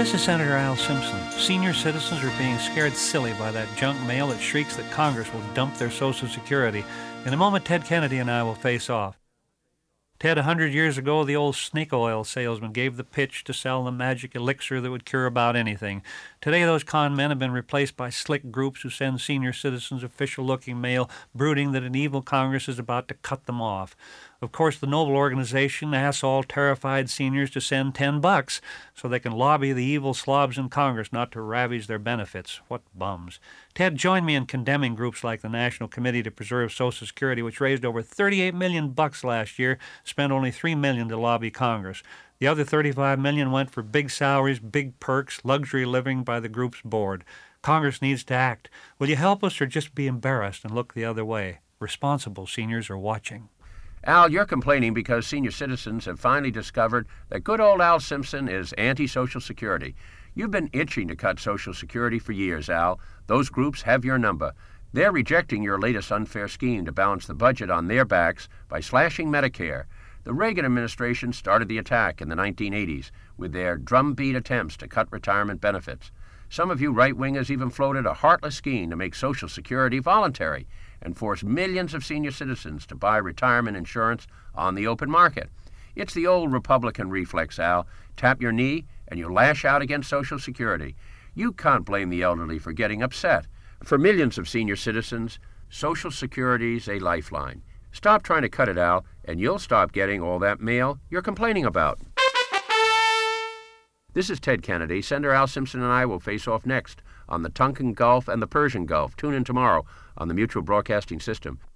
This is Senator Al Simpson. Senior citizens are being scared silly by that junk mail that shrieks that Congress will dump their Social Security. In a moment, Ted Kennedy and I will face off. Ted, 100 years ago, the old snake oil salesman gave the pitch to sell the magic elixir that would cure about anything. Today, those con men have been replaced by slick groups who send senior citizens official-looking mail, brooding that an evil Congress is about to cut them off. Of course, the noble organization asks all terrified seniors to send $10 so they can lobby the evil slobs in Congress not to ravage their benefits. What bums. Ted, join me in condemning groups like the National Committee to Preserve Social Security, which raised over $38 million last year, spent only $3 million to lobby Congress. The other $35 million went for big salaries, big perks, luxury living by the group's board. Congress needs to act. Will you help us or just be embarrassed and look the other way? Responsible seniors are watching. Al, you're complaining because senior citizens have finally discovered that good old Al Simpson is anti-Social Security. You've been itching to cut Social Security for years, Al. Those groups have your number. They're rejecting your latest unfair scheme to balance the budget on their backs by slashing Medicare. The Reagan administration started the attack in the 1980s with their drumbeat attempts to cut retirement benefits. Some of you right-wingers even floated a heartless scheme to make Social Security voluntary and force millions of senior citizens to buy retirement insurance on the open market. It's the old Republican reflex, Al. Tap your knee and you lash out against Social Security. You can't blame the elderly for getting upset. For millions of senior citizens, Social Security's a lifeline. Stop trying to cut it, Al, and you'll stop getting all that mail you're complaining about. This is Ted Kennedy. Senator Al Simpson and I will face off next on the Tonkin Gulf and the Persian Gulf. Tune in tomorrow on the Mutual Broadcasting System.